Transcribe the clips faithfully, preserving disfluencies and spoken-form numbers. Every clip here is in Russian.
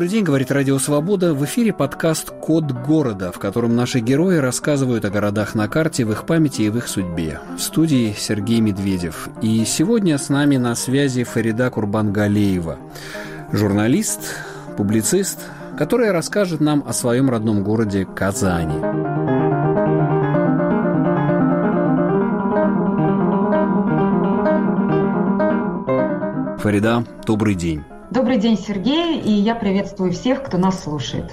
Добрый день, говорит Радио Свобода. В эфире подкаст «Код города», в котором наши герои рассказывают о городах на карте, в их памяти и в их судьбе. В студии Сергей Медведев. И сегодня с нами на связи Фарида Курбангалеева, журналист, публицист, которая расскажет нам о своем родном городе Казани. Фарида, добрый день. Добрый день, Сергей, и я приветствую всех, кто нас слушает.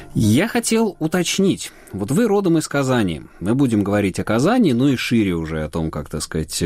Я хотел уточнить. Вот вы родом из Казани. Мы будем говорить о Казани, ну и шире уже о том, как, так сказать,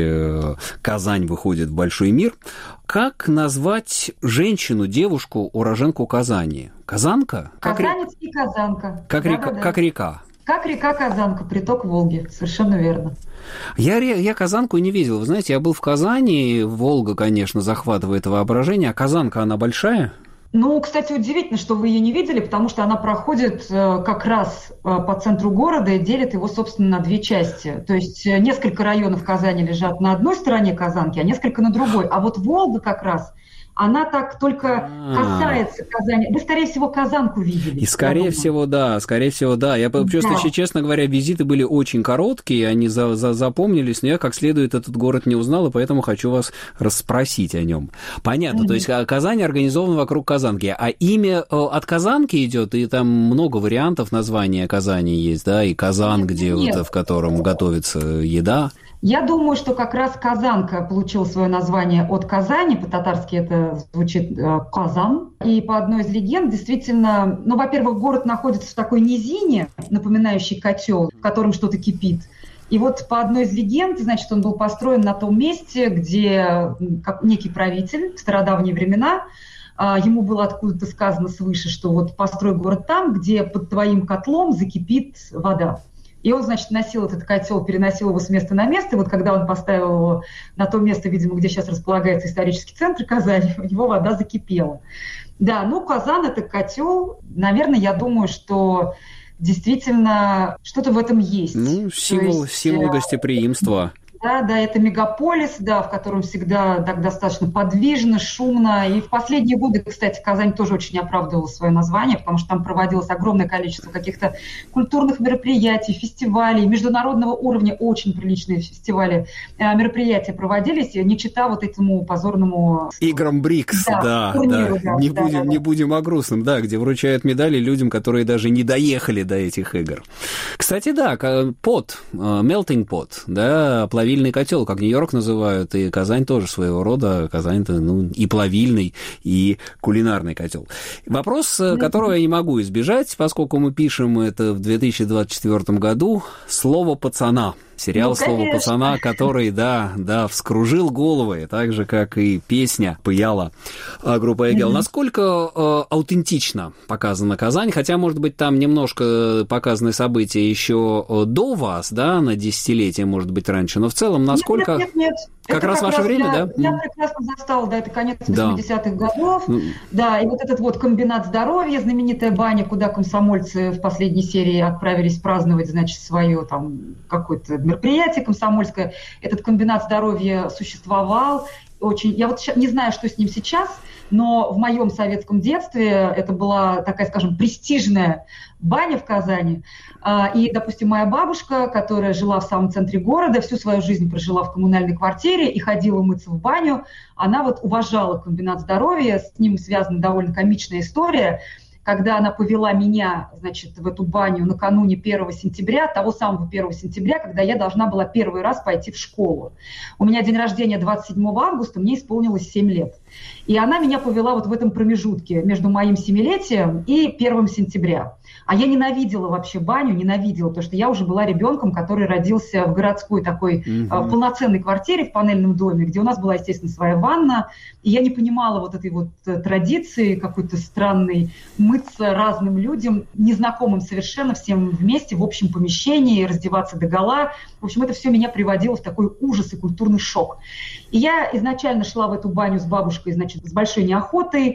Казань выходит в большой мир. Как назвать женщину, девушку, уроженку Казани? Казанка? Казанец и казанка. Как, да, река, да, да. как река? Как река Казанка, приток Волги, совершенно верно. Я, я Казанку не видел. Вы знаете, я был в Казани, Волга, конечно, захватывает воображение, а Казанка, она большая? Ну, кстати, удивительно, что вы ее не видели, потому что она проходит как раз по центру города и делит его, собственно, на две части. То есть несколько районов Казани лежат на одной стороне Казанки, а несколько на другой. А вот Волга как раз... она так только касается Казани. Вы, скорее всего, Казанку видели. И, скорее всего, да, скорее всего, да. Я просто, да. честно говоря, визиты были очень короткие, они за, за, запомнились, но я как следует этот город не узнал, и поэтому хочу вас расспросить о нем. Понятно, mm-hmm. то есть Казань организована вокруг Казанки, а имя от Казанки идет, и там много вариантов названия Казани есть, да, и Казан, где вот, в котором готовится еда. Я думаю, что как раз Казанка получила свое название от Казани, по-татарски это звучит э, Казан. И по одной из легенд, действительно, ну, во-первых, город находится в такой низине, напоминающей котел, в котором что-то кипит. И вот по одной из легенд, значит, он был построен на том месте, где как некий правитель в стародавние времена, э, ему было откуда-то сказано свыше, что вот построй город там, где под твоим котлом закипит вода. И он, значит, носил этот котел, переносил его с места на место. И вот когда он поставил его на то место, видимо, где сейчас располагается исторический центр Казани, у него вода закипела. Да, ну, Казан – это котел. Наверное, я думаю, что действительно что-то в этом есть. Ну, символ, есть, символ гостеприимства. Да, да, это мегаполис, да, в котором всегда так достаточно подвижно, шумно. И в последние годы, кстати, Казань тоже очень оправдывала свое название, потому что там проводилось огромное количество каких-то культурных мероприятий, фестивалей, международного уровня, очень приличные фестивали, мероприятия проводились, не чита вот этому позорному... Играм БРИКС, да, да, турниру, да. да. Не, да, будем, да, да. не будем о грустном, да, где вручают медали людям, которые даже не доехали до этих игр. Кстати, да, пот, melting pot, да, плавильный котел, как Нью-Йорк называют, и Казань тоже своего рода. Казань-то, ну, и плавильный, и кулинарный котел. Вопрос, которого я не могу избежать, поскольку мы пишем это в две тысячи двадцать четвёртом году, слово «пацана». Сериал ну, «Слово пацана», который, да, да, вскружил головы, так же, как и песня «Пыяла» группы «Эгел». Mm-hmm. Насколько э, аутентично показана Казань, хотя, может быть, там немножко показаны события еще до вас, да, на десятилетие, может быть, раньше, но в целом, насколько... Нет, нет, нет. Как это раз как ваше раз время, я, да? Я прекрасно застала, да, это конец восьмидесятых да. годов, mm. да, и вот этот вот комбинат здоровья, знаменитая баня, куда комсомольцы в последней серии отправились праздновать, значит, свое там какое-то мероприятие комсомольское, этот комбинат здоровья существовал, очень, я вот не знаю, что с ним сейчас, но в моем советском детстве это была такая, скажем, престижная баня в Казани. И, допустим, моя бабушка, которая жила в самом центре города, всю свою жизнь прожила в коммунальной квартире и ходила мыться в баню, она вот уважала комбинат здоровья, с ним связана довольно комичная история, когда она повела меня, значит, в эту баню накануне первого сентября, того самого первого сентября, когда я должна была первый раз пойти в школу. У меня день рождения двадцать седьмого августа, мне исполнилось семь лет. И она меня повела вот в этом промежутке между моим семилетием и первым сентября. А я ненавидела вообще баню, ненавидела, потому что я уже была ребенком, который родился в городской такой mm-hmm. э, полноценной квартире в панельном доме, где у нас была, естественно, своя ванна. И я не понимала вот этой вот традиции какой-то странной мыться разным людям, незнакомым совершенно, всем вместе в общем помещении, раздеваться догола. В общем, это все меня приводило в такой ужас и культурный шок. И я изначально шла в эту баню с бабушкой, значит, с большой неохотой.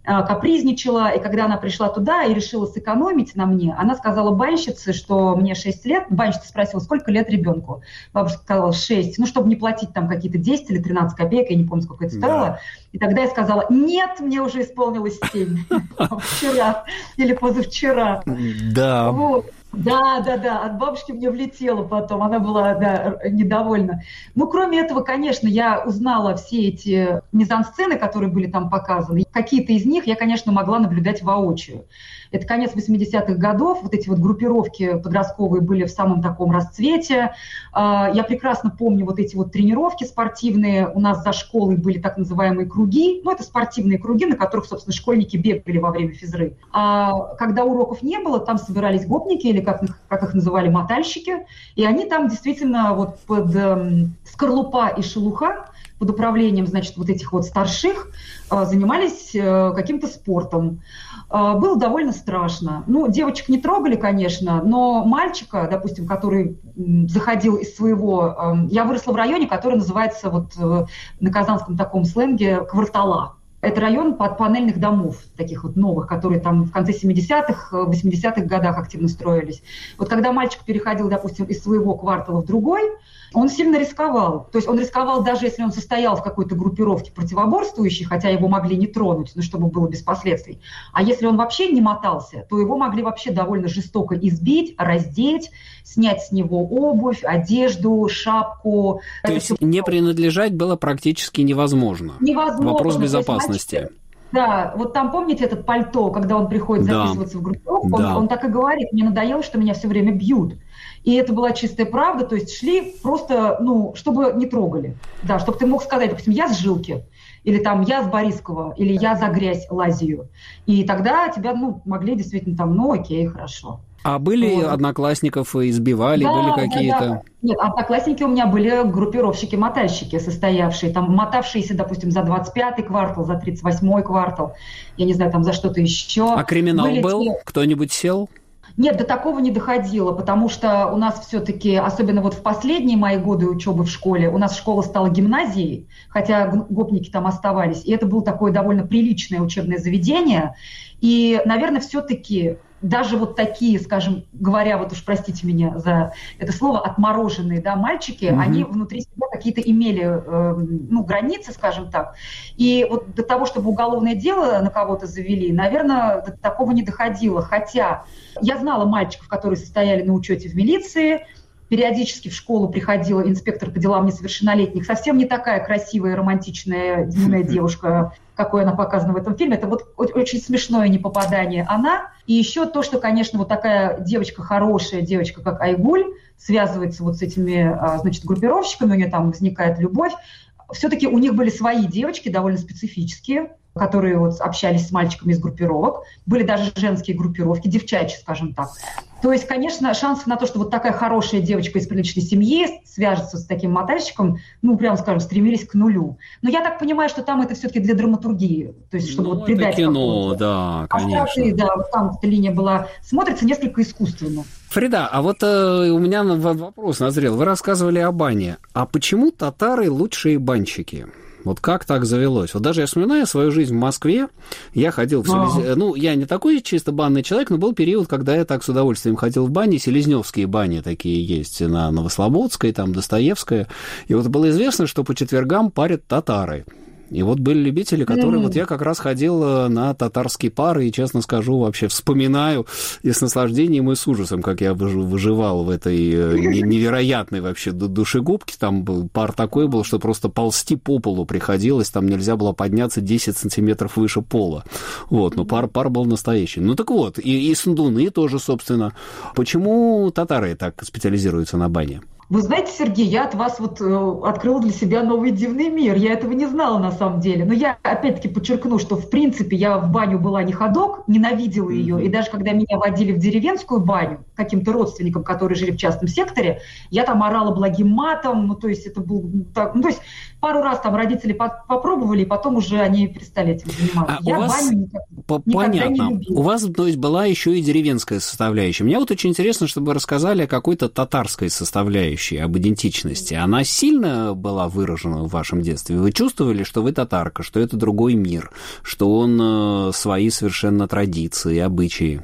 капризничала, и когда она пришла туда и решила сэкономить на мне, она сказала банщице, что мне шесть лет, банщица спросила, сколько лет ребенку. Бабушка сказала шесть, ну, чтобы не платить там какие-то десять или тринадцать копеек, я не помню, сколько это стоило. Да. И тогда я сказала, нет, мне уже исполнилось семь, вчера или позавчера. Да. Вот. Да, да, да, от бабушки мне влетело потом, она была, да, недовольна. Ну, кроме этого, конечно, я узнала все эти мизансцены, которые были там показаны. Какие-то из них я, конечно, могла наблюдать воочию. Это конец восьмидесятых годов, вот эти вот группировки подростковые были в самом таком расцвете. Я прекрасно помню вот эти вот тренировки спортивные. У нас за школой были так называемые круги. Ну, это спортивные круги, на которых, собственно, школьники бегали во время физры. А когда уроков не было, там собирались гопники, или как, как их называли, мотальщики. И они там действительно вот под эм, скорлупа и шелуха, под управлением, значит, вот этих вот старших, э, занимались э, каким-то спортом. Э, было довольно страшно. Ну, девочек не трогали, конечно, но мальчика, допустим, который м, заходил из своего... Э, я выросла в районе, который называется вот э, на казанском таком сленге «Квартала». Это район под панельных домов, таких вот новых, которые там в конце семидесятых, восьмидесятых годах активно строились. Вот когда мальчик переходил, допустим, из своего квартала в другой, он сильно рисковал. То есть он рисковал даже если он состоял в какой-то группировке противоборствующей, хотя его могли не тронуть, но чтобы было без последствий. А если он вообще не мотался, то его могли вообще довольно жестоко избить, раздеть, снять с него обувь, одежду, шапку. То Это есть все... не принадлежать было практически невозможно? Невозможно. Вопрос безопасности. Да, вот там, помните, этот пальто, когда он приходит записываться да. в группировку, да. он, он так и говорит, мне надоело, что меня все время бьют. И это была чистая правда, то есть шли просто, ну, чтобы не трогали. Да, чтобы ты мог сказать, допустим, я с Жилки, или там я с Борискова, или я за грязь лазию. И тогда тебя, ну, могли действительно там, ну, окей, хорошо. А были вот. Одноклассников избивали, да, были какие-то? Да, да. Нет, одноклассники у меня были группировщики-мотальщики, состоявшие, там, мотавшиеся, допустим, за двадцать пятый квартал, за тридцать восьмой квартал, я не знаю, там, за что-то еще. А криминал были был? Те... Кто-нибудь сел? Нет, до такого не доходило, потому что у нас все-таки, особенно вот в последние мои годы учебы в школе, у нас школа стала гимназией, хотя гопники там оставались, и это было такое довольно приличное учебное заведение, и, наверное, все-таки... Даже вот такие, скажем, говоря, вот уж простите меня за это слово, отмороженные, да, мальчики, mm-hmm. они внутри себя какие-то имели, э, ну, границы, скажем так. И вот до того, чтобы уголовное дело на кого-то завели, наверное, до такого не доходило. Хотя я знала мальчиков, которые состояли на учете в милиции, периодически в школу приходила инспектор по делам несовершеннолетних, совсем не такая красивая, романтичная, юная девушка, какой она показана в этом фильме. Это вот очень смешное непопадание она. И еще то, что, конечно, вот такая девочка, хорошая девочка, как Айгуль, связывается вот с этими, значит, группировщиками, у нее там возникает любовь. Все-таки у них были свои девочки, довольно специфические, которые вот общались с мальчиками из группировок. Были даже женские группировки, девчачьи, скажем так. То есть, конечно, шансов на то, что вот такая хорошая девочка из приличной семьи свяжется с таким мотальщиком, ну, прямо скажем, стремились к нулю. Но я так понимаю, что там это все-таки для драматургии, то есть, чтобы ну, вот придать... это кино, да, конечно. А да, вот там эта линия была, смотрится несколько искусственно. Фрида, а вот э, у меня вопрос назрел. Вы рассказывали о бане. А почему татары лучшие банщики? Вот как так завелось? Вот даже я вспоминаю свою жизнь в Москве, я ходил в Селез... Ну, я не такой чисто банный человек, но был период, когда я так с удовольствием ходил в бани, селезневские бани такие есть на Новослободской, там Достоевская, и вот было известно, что по четвергам парят татары. И вот были любители, которые... Mm-hmm. Вот я как раз ходил на татарские пары, и, честно скажу, вообще вспоминаю и с наслаждением, и с ужасом, как я выживал в этой невероятной вообще душегубке. Там был пар такой был, что просто ползти по полу приходилось, там нельзя было подняться десять сантиметров выше пола. Вот, но пар, пар был настоящий. Ну так вот, и, и сандуны тоже, собственно. Почему татары так специализируются на бане? Вы знаете, Сергей, я от вас вот э, открыла для себя новый дивный мир. Я этого не знала на самом деле. Но я опять-таки подчеркну, что в принципе я в баню была не ходок, ненавидела ее. Mm-hmm. И даже когда меня водили в деревенскую баню каким-то родственникам, которые жили в частном секторе, я там орала благим матом. Ну, то есть это был так, ну, то есть пару раз там родители по- попробовали, и потом уже они перестали этим заниматься. А я у вас... баню никак, Понятно. никогда не любила. У вас, то есть, была еще и деревенская составляющая. Мне вот очень интересно, чтобы вы рассказали о какой-то татарской составляющей. составляющей, об идентичности, она сильно была выражена в вашем детстве? Вы чувствовали, что вы татарка, что это другой мир, что он свои совершенно традиции, обычаи?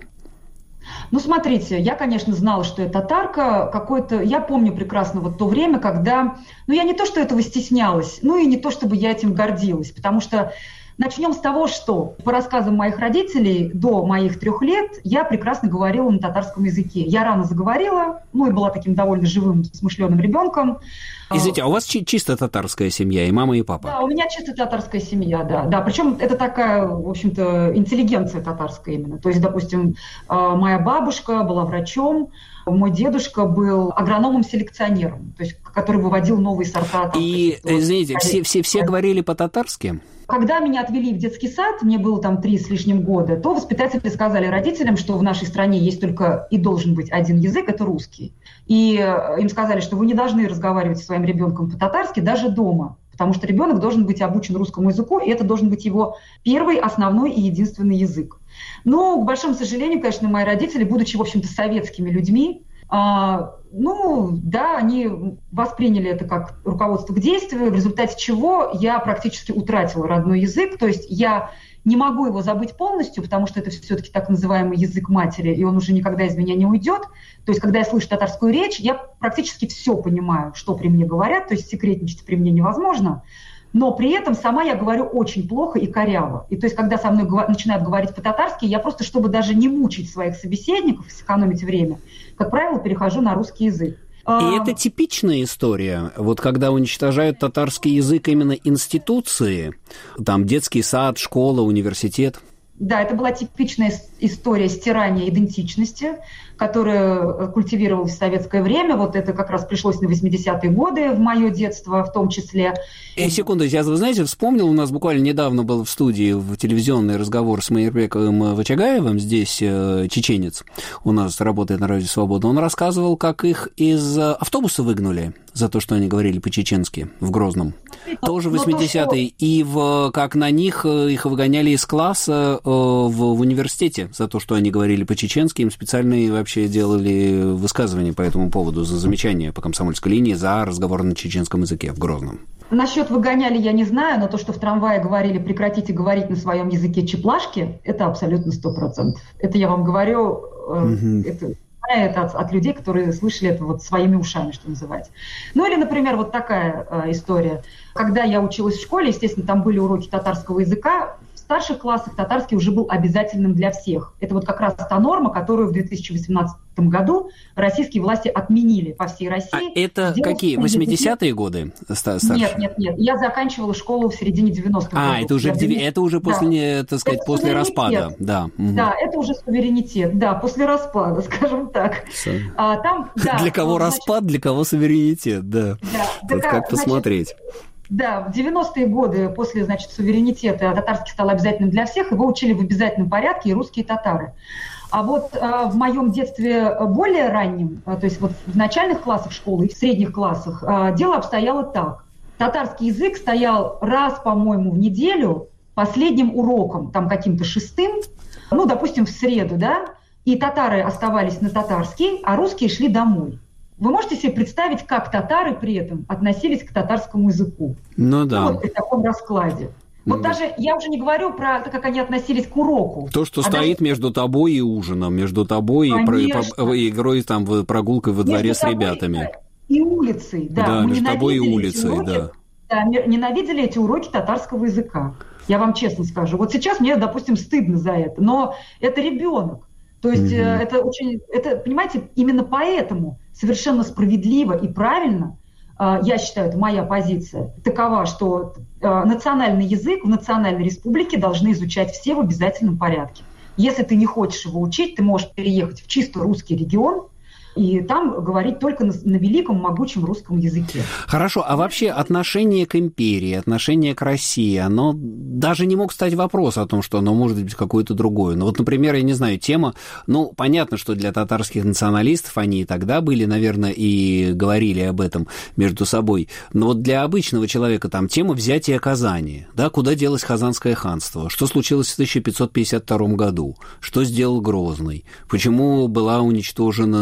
Ну, смотрите, я, конечно, знала, что я татарка. Какое-то, я помню прекрасно вот то время, когда... Ну, я не то, что этого стеснялась, ну и не то, чтобы я этим гордилась, потому что начнем с того, что по рассказам моих родителей до моих трех лет я прекрасно говорила на татарском языке. Я рано заговорила, ну и была таким довольно живым, смышленым ребенком. Извините, а у вас чи- чисто татарская семья, и мама, и папа? Да, у меня чисто татарская семья, да. да. Причем это такая, в общем-то, интеллигенция татарская именно. То есть, допустим, моя бабушка была врачом, мой дедушка был агрономом-селекционером, то есть, который выводил новые сорта. Там, и, извините, все, все, все говорили по-татарски? Когда меня отвели в детский сад, мне было там три с лишним года, то воспитатели сказали родителям, что в нашей стране есть только и должен быть один язык, это русский. И им сказали, что вы не должны разговаривать со своим ребенком по-татарски даже дома, потому что ребенок должен быть обучен русскому языку, и это должен быть его первый, основной и единственный язык. Но, к большому сожалению, конечно, мои родители, будучи, в общем-то, советскими людьми, а, ну, да, они восприняли это как руководство к действию, в результате чего я практически утратила родной язык, то есть я не могу его забыть полностью, потому что это все-таки так называемый язык матери, и он уже никогда из меня не уйдет. То есть, когда я слышу татарскую речь, я практически все понимаю, что при мне говорят, то есть секретничать при мне невозможно. Но при этом сама я говорю очень плохо и коряво. И то есть, когда со мной го- начинают говорить по-татарски, я просто, чтобы даже не мучить своих собеседников, сэкономить время, как правило, перехожу на русский язык. И это типичная история, вот когда уничтожают татарский язык именно институции, там детский сад, школа, университет. Да, это была типичная история стирания идентичности, которая культивировалась в советское время. Вот это как раз пришлось на восьмидесятые годы, в мое детство в том числе. И секунду, я, вы знаете, вспомнил, у нас буквально недавно был в студии в телевизионный разговор с Майербековым Вачагаевым, здесь э, чеченец, у нас работает на Радио Свобода. Он рассказывал, как их из автобуса выгнали за то, что они говорили по-чеченски в Грозном. Но, Тоже восьмидесятые. То, что... И в, как на них их выгоняли из класса э, в, в университете за то, что они говорили по-чеченски. Им специальные вообще делали высказывания по этому поводу за замечание по комсомольской линии за разговор на чеченском языке в Грозном. Насчет выгоняли я не знаю, но то, что в трамвае говорили «прекратите говорить на своем языке чеплашки», это абсолютно сто процентов. Это я вам говорю, mm-hmm. это, это от, от людей, которые слышали это вот своими ушами, что называется. Ну или, например, вот такая э, история. Когда я училась в школе, естественно, там были уроки татарского языка, в старших классах татарский уже был обязательным для всех. Это вот как раз та норма, которую в две тысячи восемнадцатом году российские власти отменили по всей России. А это какие, восьмидесятые годы? Старше? Нет, нет, нет. Я заканчивала школу в середине девяностых годов. А, это уже, это уже после, да. так сказать, это после распада. Да. Угу. да, это уже суверенитет. Да, после распада, скажем так. А, там, да, для кого ну, распад, для кого суверенитет, да. да Тут да, как посмотреть. Да, в девяностые годы после, значит, суверенитета татарский стал обязательным для всех, его учили в обязательном порядке и русские татары. А вот э, в моем детстве более раннем, э, то есть вот в начальных классах школы и в средних классах, э, дело обстояло так. Татарский язык стоял раз, по-моему, в неделю последним уроком, там каким-то шестым, ну, допустим, в среду, да, и татары оставались на татарский, а русские шли домой. Вы можете себе представить, как татары при этом относились к татарскому языку? Ну да. Ну, вот при таком раскладе. Вот да. даже, я уже не говорю про то, как они относились к уроку. То, что а стоит даже... между тобой и ужином, между тобой Конечно. и игрой, там, прогулкой во дворе между с ребятами. И улицей, да. Да, Мы между тобой и улицей, уроки, да. да. Ненавидели эти уроки татарского языка. Я вам честно скажу. Вот сейчас мне, допустим, стыдно за это, но это ребенок. То есть mm-hmm. это очень, это, понимаете, именно поэтому совершенно справедливо и правильно, я считаю, это моя позиция, такова, что национальный язык в национальной республике должны изучать все в обязательном порядке. Если ты не хочешь его учить, ты можешь переехать в чисто русский регион и там говорить только на, на великом, могучем русском языке. Хорошо, а вообще отношение к империи, отношение к России, оно даже не мог стать вопрос о том, что оно может быть какое-то другое. Ну вот, например, я не знаю, тема, ну, понятно, что для татарских националистов они и тогда были, наверное, и говорили об этом между собой, но вот для обычного человека там тема взятия Казани, да, куда делось Казанское ханство, что случилось в тысяча пятьсот пятьдесят втором году, что сделал Грозный, почему была уничтожена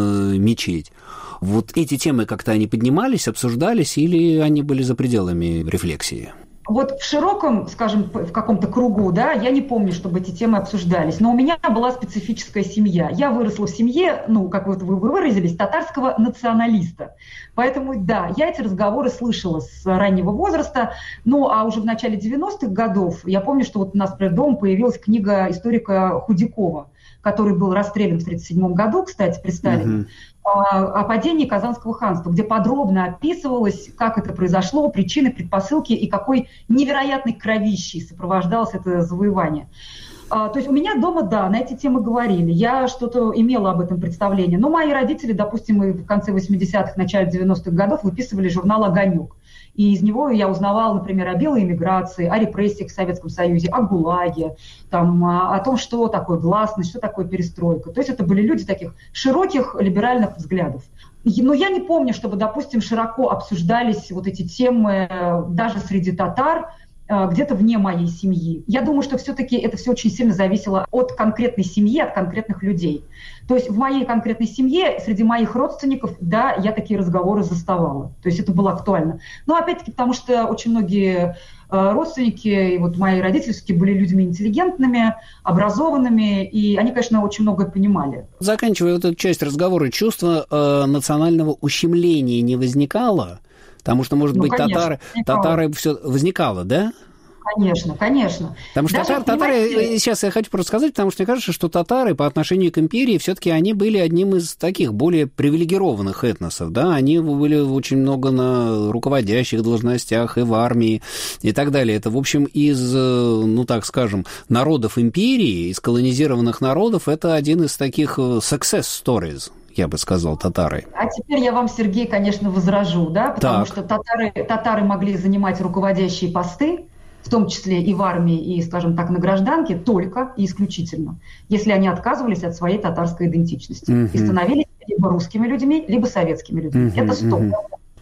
мечеть. Вот эти темы как-то они поднимались, обсуждались, или они были за пределами рефлексии? Вот в широком, скажем, в каком-то кругу, да, я не помню, чтобы эти темы обсуждались, но у меня была специфическая семья. Я выросла в семье, ну, как вот вы выразились, татарского националиста. Поэтому, да, я эти разговоры слышала с раннего возраста. Ну, а уже в начале девяностых годов, я помню, что вот у нас, например, дома появилась книга историка Худякова, который был расстрелян в тысяча девятьсот тридцать седьмом году, кстати, при Сталине, uh-huh. о падении Казанского ханства, где подробно описывалось, как это произошло, причины, предпосылки и какой невероятной кровищей сопровождалось это завоевание. То есть у меня дома, да, на эти темы говорили, я что-то имела об этом представление, но мои родители, допустим, в конце восьмидесятых, начале девяностых годов выписывали журнал «Огонек». И из него я узнавала, например, о белой эмиграции, о репрессиях в Советском Союзе, о ГУЛАГе, там, о том, что такое гласность, что такое перестройка. То есть это были люди таких широких либеральных взглядов. Но я не помню, чтобы, допустим, широко обсуждались вот эти темы даже среди татар, где-то вне моей семьи. Я думаю, что все-таки это все очень сильно зависело от конкретной семьи, от конкретных людей. То есть в моей конкретной семье, среди моих родственников, да, я такие разговоры заставала. То есть это было актуально. Но опять-таки потому, что очень многие родственники, и вот мои родители все-таки были людьми интеллигентными, образованными, и они, конечно, очень многое понимали. Заканчивая вот эту часть разговора, чувство э, национального ущемления не возникало? Потому что, может ну, быть, конечно, татары, татары все возникало, да? Конечно, конечно. Потому что татар, татары, сейчас я хочу просто сказать, потому что мне кажется, что татары по отношению к империи все-таки они были одним из таких более привилегированных этносов, да, они были очень много на руководящих должностях и в армии и так далее. Это, в общем, из, ну так скажем, народов империи, из колонизированных народов, это один из таких success stories, я бы сказал, татары. А теперь я вам, Сергей, конечно, возражу, да, потому так. что татары, татары могли занимать руководящие посты, в том числе и в армии, и, скажем так, на гражданке, только и исключительно, если они отказывались от своей татарской идентичности uh-huh. и становились либо русскими людьми, либо советскими людьми. Uh-huh. Это стоп. Uh-huh.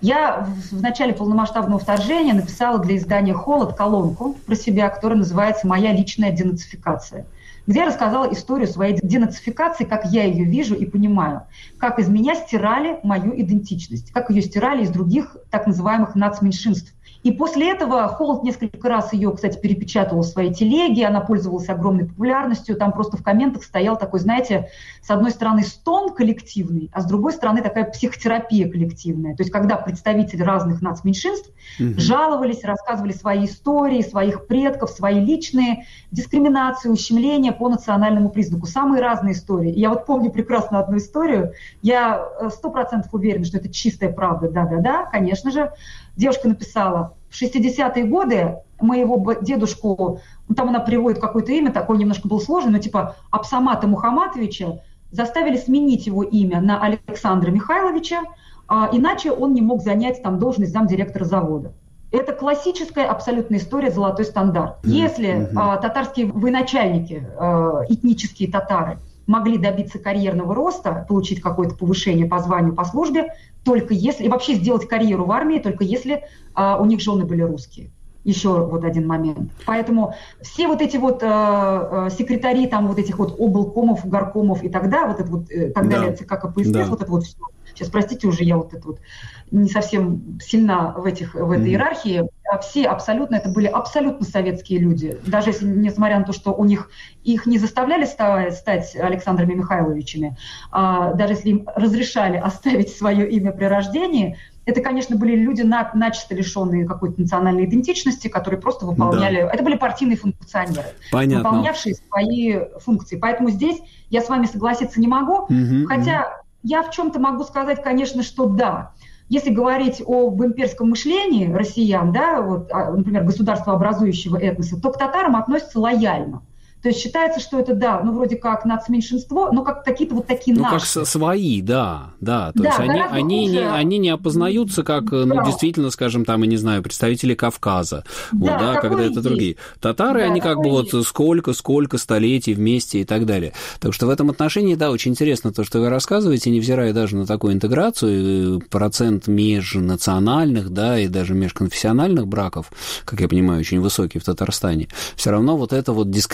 Я в начале полномасштабного вторжения написала для издания «Холод» колонку про себя, которая называется «Моя личная денацификация», где я рассказала историю своей денацификации, как я ее вижу и понимаю, как из меня стирали мою идентичность, как ее стирали из других так называемых нацменьшинств. И после этого «Холод» несколько раз ее, кстати, перепечатывал в своей телеге, она пользовалась огромной популярностью, там просто в комментах стоял такой, знаете, с одной стороны стон коллективный, а с другой стороны такая психотерапия коллективная. То есть когда представители разных нацменьшинств mm-hmm. жаловались, рассказывали свои истории, своих предков, свои личные дискриминации, ущемления по национальному признаку. Самые разные истории. Я вот помню прекрасно одну историю, я сто процентов уверена, что это чистая правда, да-да-да, конечно же. Девушка написала: в шестидесятые годы моего дедушку, ну, там она приводит какое-то имя, такое немножко было сложное, но типа Абсамата Мухаматовича, заставили сменить его имя на Александра Михайловича, а, иначе он не мог занять там должность замдиректора завода. Это классическая абсолютная история, золотой стандарт. Если mm-hmm. а, татарские военачальники, а, этнические татары, могли добиться карьерного роста, получить какое-то повышение по званию, по службе, только если, и вообще сделать карьеру в армии, только если а, у них жены были русские. Еще вот один момент. Поэтому все вот эти вот э, секретари там вот этих вот облкомов, горкомов и тогда, вот это вот, э, так далее, да. ЦК КПСС, да. вот это вот все. Сейчас, простите, уже я вот это вот не совсем сильна в, этих, в этой mm-hmm. иерархии. А все абсолютно, это были абсолютно советские люди. Даже если, несмотря на то, что у них, их не заставляли стать, стать Александрами Михайловичами, а, даже если им разрешали оставить свое имя при рождении, это, конечно, были люди на, начисто лишенные какой-то национальной идентичности, которые просто выполняли... Да. Это были партийные функционеры, Понятно. выполнявшие свои функции. Поэтому здесь я с вами согласиться не могу, угу, хотя угу. я в чем-то могу сказать, конечно, что да. Если говорить об имперском мышлении россиян, да, вот, например, государствообразующего этноса, то к татарам относятся лояльно. То есть считается, что это, да, ну, вроде как нацменьшинство, но как какие-то вот такие ну, наши. Ну, как свои, да, да. То да, есть они, они, не, они не опознаются как, да. ну, действительно, скажем, там, я не знаю, представители Кавказа, да, вот, да, когда это другие. Татары, да, они как бы вот сколько-сколько столетий вместе и так далее. Так что в этом отношении, да, очень интересно то, что вы рассказываете, невзирая даже на такую интеграцию, процент межнациональных, да, и даже межконфессиональных браков, как я понимаю, очень высокий в Татарстане, все равно вот эта вот дискриминация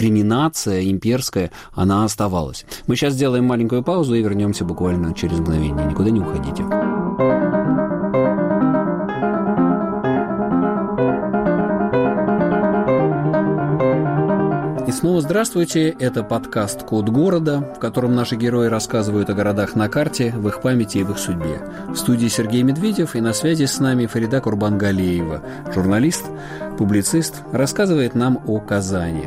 нация имперская, она оставалась. Мы сейчас сделаем маленькую паузу и вернемся буквально через мгновение. Никуда не уходите. И снова здравствуйте, это подкаст «Код города», в котором наши герои рассказывают о городах на карте, в их памяти и в их судьбе. В студии Сергей Медведев, и на связи с нами Фарида Курбангалиева, журналист, публицист, рассказывает нам о Казани.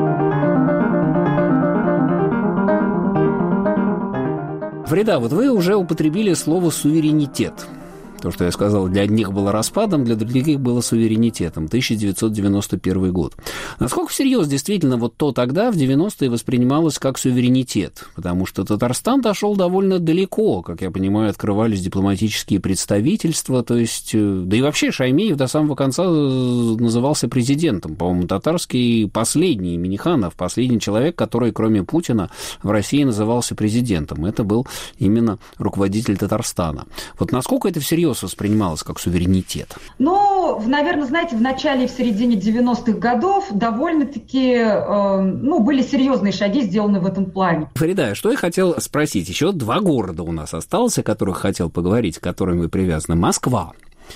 Фарида, вот вы уже употребили слово «суверенитет». То, что я сказал, для одних было распадом, для других было суверенитетом. тысяча девятьсот девяносто первый год. Насколько всерьез действительно вот то тогда, в девяностые, воспринималось как суверенитет? Потому что Татарстан дошел довольно далеко. Как я понимаю, открывались дипломатические представительства. То есть, да и вообще Шаймиев до самого конца назывался президентом. По-моему, татарский последний, Миниханов, последний человек, который, кроме Путина, в России назывался президентом. Это был именно руководитель Татарстана. Вот насколько это всерьез воспринималось как суверенитет? Ну, наверное, знаете, в начале и в середине девяностых годов довольно-таки, э, ну, были серьезные шаги сделаны в этом плане. Фарида, что я хотел спросить? Еще два города у нас осталось, о которых хотел поговорить, к которым вы привязаны. Москва.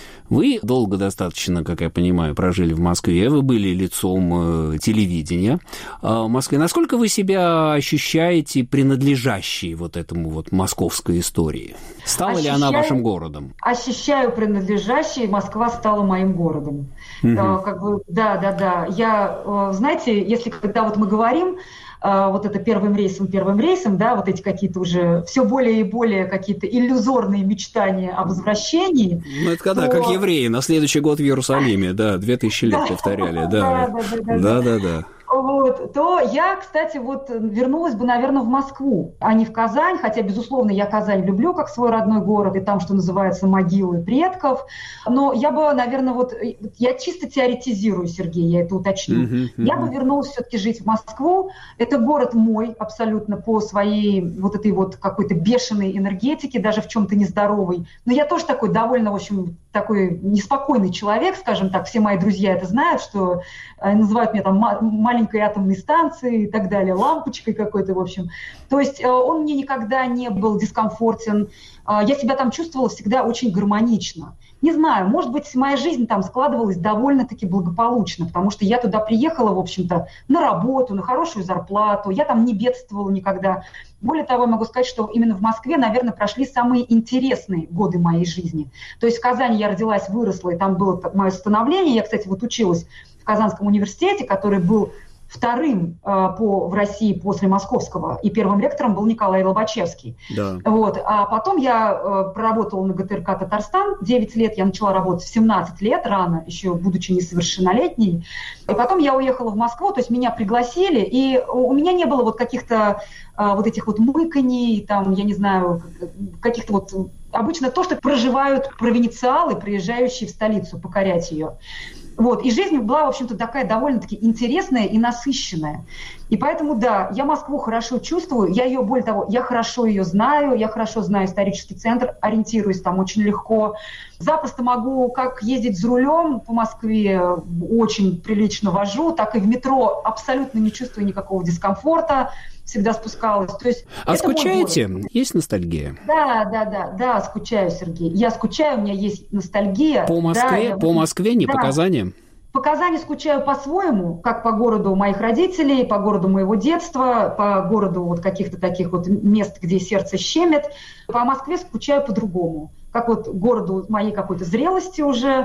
Вы долго достаточно, как я понимаю, прожили в Москве, вы были лицом э, телевидения в Москве. Насколько вы себя ощущаете принадлежащей вот этому вот московской истории? Стала ощущаю, ли она вашим городом? Ощущаю принадлежащей, Москва стала моим городом. Угу. Э, как бы, да, да, да. Я, э, знаете, если когда вот мы говорим, вот это первым рейсом, первым рейсом, да, вот эти какие-то уже все более и более какие-то иллюзорные мечтания о возвращении. Ну, это когда, то... как евреи, на следующий год в Иерусалиме, да, две тысячи лет повторяли, да. Да-да-да. Вот, то я, кстати, вот вернулась бы, наверное, в Москву, а не в Казань, хотя, безусловно, я Казань люблю как свой родной город, и там, что называется, могилы предков, но я бы, наверное, вот, я чисто теоретизирую, Сергей, я это уточню, uh-huh, uh-huh. я бы вернулась все-таки жить в Москву, это город мой абсолютно по своей вот этой вот какой-то бешеной энергетике, даже в чем-то нездоровой, но я тоже такой довольно, в общем, такой неспокойный человек, скажем так, все мои друзья это знают, что называют меня там маленькой атомной станцией и так далее, лампочкой какой-то, в общем. То есть он мне никогда не был дискомфортен, я себя там чувствовала всегда очень гармонично. Не знаю, может быть, моя жизнь там складывалась довольно-таки благополучно, потому что я туда приехала, в общем-то, на работу, на хорошую зарплату, я там не бедствовала никогда. Более того, могу сказать, что именно в Москве, наверное, прошли самые интересные годы моей жизни. То есть в Казани я родилась, выросла, и там было мое становление. Я, кстати, вот училась в Казанском университете, который был вторым э, по, в России после Московского, и первым ректором был Николай Лобачевский. Да. Вот. А потом я э, проработала на ГТРК «Татарстан» девять лет, я начала работать в семнадцать лет, рано, еще будучи несовершеннолетней. И потом я уехала в Москву, то есть меня пригласили, и у меня не было вот каких-то э, вот этих вот мыканий, там, я не знаю, каких-то вот... Обычно то, что проживают провинциалы, приезжающие в столицу, покорять ее. Вот. И жизнь была, в общем-то, такая довольно-таки интересная и насыщенная. И поэтому, да, я Москву хорошо чувствую, я ее, более того, я хорошо ее знаю, я хорошо знаю исторический центр, ориентируюсь там очень легко. Запросто могу как ездить за рулем по Москве, очень прилично вожу, так и в метро абсолютно не чувствую никакого дискомфорта, всегда спускалась. То есть, а скучаете? Есть ностальгия? Да, да, да, да, скучаю, Сергей. Я скучаю, у меня есть ностальгия. По Москве, да, по я... Москве, не да. по Казани? По Казани скучаю по-своему, как по городу моих родителей, по городу моего детства, по городу вот каких-то таких вот мест, где сердце щемит. По Москве скучаю по-другому, как вот городу моей какой-то зрелости уже,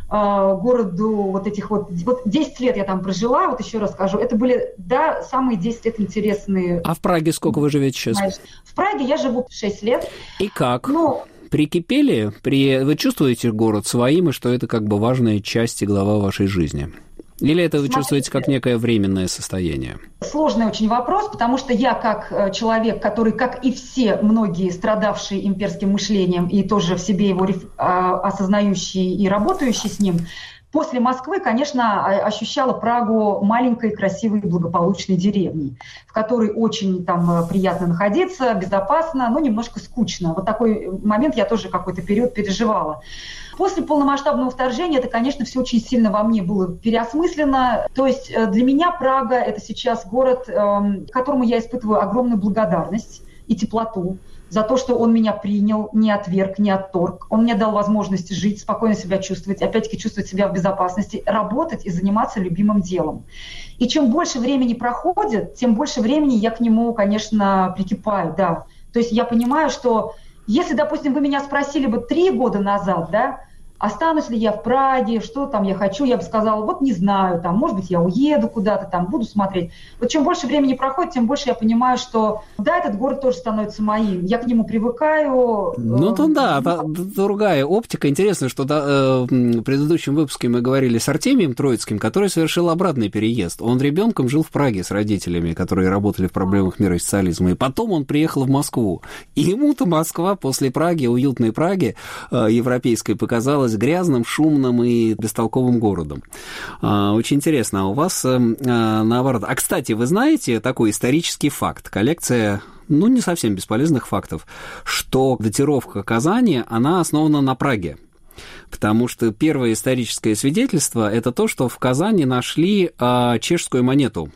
городу вот этих вот... Вот десять лет я там прожила, вот еще раз скажу, это были, да, самые десять лет интересные. А в Праге сколько вы живете сейчас? В Праге я живу шесть лет. И как? Ну, прикипели? При... Вы чувствуете город своим, и что это как бы важная часть и глава вашей жизни? Или это вы чувствуете как некое временное состояние? Сложный очень вопрос, потому что я как человек, который, как и все многие, страдавшие имперским мышлением и тоже в себе его осознающий и работающий с ним, после Москвы, конечно, ощущала Прагу маленькой, красивой, благополучной деревней, в которой очень там приятно находиться, безопасно, но немножко скучно. Вот такой момент я тоже какой-то период переживала. После полномасштабного вторжения это, конечно, все очень сильно во мне было переосмыслено. То есть для меня Прага – это сейчас город, которому я испытываю огромную благодарность и теплоту за то, что он меня принял, не отверг, не отторг. Он мне дал возможность жить, спокойно себя чувствовать, опять-таки чувствовать себя в безопасности, работать и заниматься любимым делом. И чем больше времени проходит, тем больше времени я к нему, конечно, прикипаю, да. То есть я понимаю, что если, допустим, вы меня спросили бы три года назад, да, останусь ли я в Праге, что там я хочу, я бы сказала, вот не знаю, там, может быть, я уеду куда-то, там, буду смотреть. Вот чем больше времени проходит, тем больше я понимаю, что, да, этот город тоже становится моим, я к нему привыкаю. Ну, то да, да, другая оптика. Интересно, что да, в предыдущем выпуске мы говорили с Артемием Троицким, который совершил обратный переезд. Он ребенком жил в Праге с родителями, которые работали в проблемах мира и социализма, и потом он приехал в Москву. И ему-то Москва после Праги, уютной Праги европейской, показалась грязным, шумным и бестолковым городом. Очень интересно. А у вас наоборот. А, кстати, вы знаете такой исторический факт? Коллекция, ну, не совсем бесполезных фактов, что датировка Казани, она основана на Праге. Потому что первое историческое свидетельство – это то, что в Казани нашли чешскую монету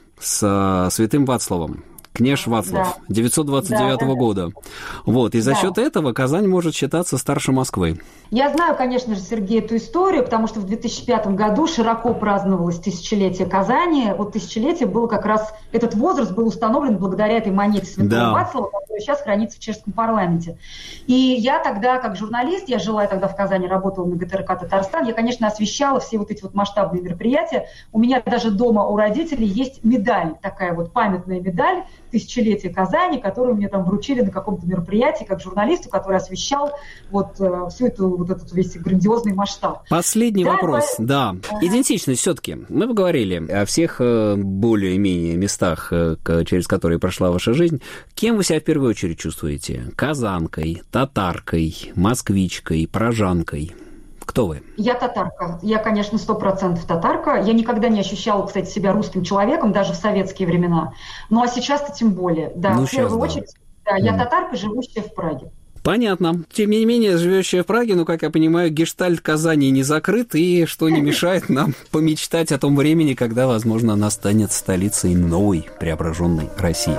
с святым Вацлавом. Княж Вацлав, да. девятьсот двадцать девятого да, да, года. Вот, и за да. счет этого Казань может считаться старше Москвы. Я знаю, конечно же, Сергей, эту историю, потому что в две тысячи пятом году широко праздновалось тысячелетие Казани. Вот тысячелетие было как раз, этот возраст был установлен благодаря этой монете святого да. Вацлава, которая сейчас хранится в чешском парламенте. И я тогда, как журналист, я жила тогда в Казани, работала на ГТРК «Татарстан», я, конечно, освещала все вот эти вот масштабные мероприятия. У меня даже дома у родителей есть медаль, такая вот памятная медаль, тысячелетие Казани, которую мне там вручили на каком-то мероприятии, как журналисту, который освещал вот э, всю эту вот этот весь грандиозный масштаб. Последний да, вопрос, по... да. Ага. Идентичность все-таки. Мы поговорили о всех более-менее местах, через которые прошла ваша жизнь. Кем вы себя в первую очередь чувствуете? Казанкой, татаркой, москвичкой, пражанкой? Кто вы? Я татарка. Я, конечно, сто процентов татарка. Я никогда не ощущала, кстати, себя русским человеком, даже в советские времена. Ну, а сейчас-то тем более. Да, ну, в первую сейчас, очередь, да. Да, я mm. татарка, живущая в Праге. Понятно. Тем не менее, живущая в Праге, ну, как я понимаю, гештальт Казани не закрыт, и что не мешает нам помечтать о том времени, когда, возможно, она станет столицей новой преображенной России.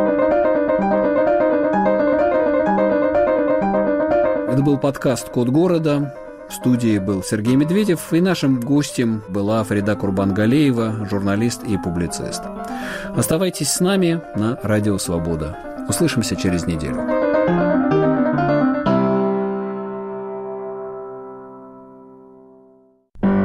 Это был подкаст «Код города». В студии был Сергей Медведев, и нашим гостем была Фарида Курбангалеева, журналист и публицист. Оставайтесь с нами на Радио Свобода. Услышимся через неделю.